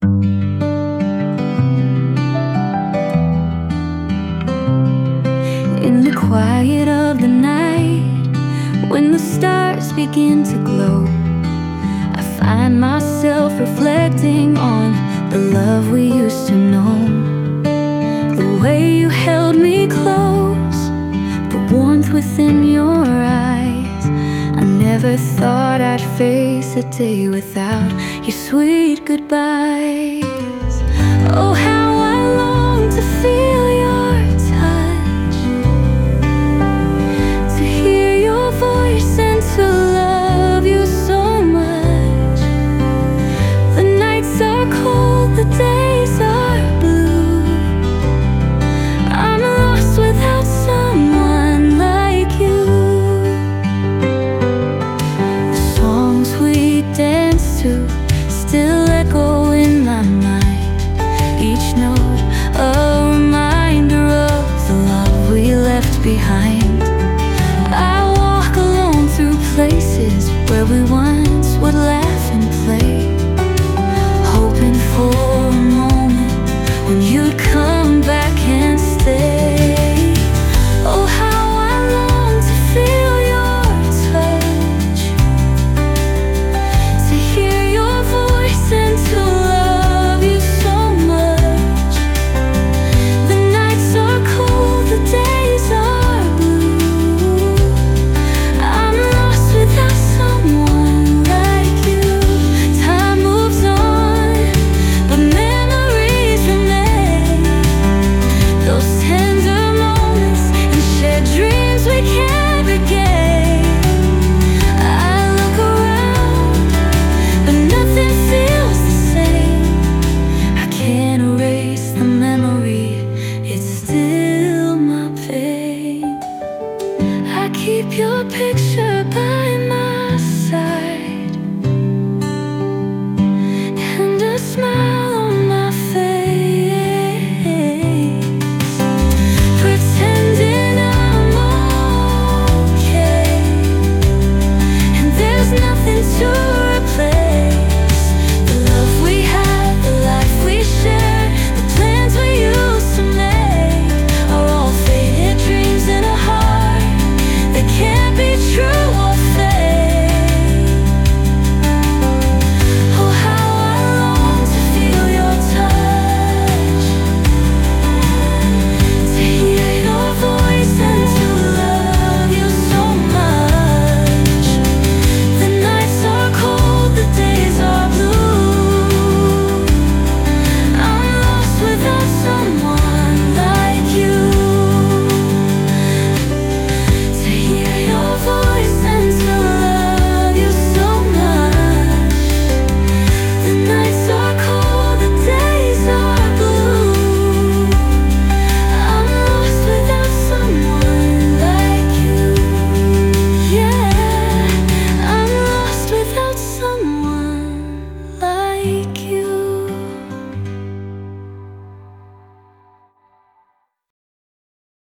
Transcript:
In the quiet of the night, when the stars begin to glow, I find myself reflecting on the love we used to know. The way you held me close, the warmth within your eyes. I never thought I'd face a day without your sweet goodbyes. Oh, how I long to feel your touch, to hear your voice and to love you so much. The nights are cold, the days are blue. I'm lost without someone like you. The songs we danced to still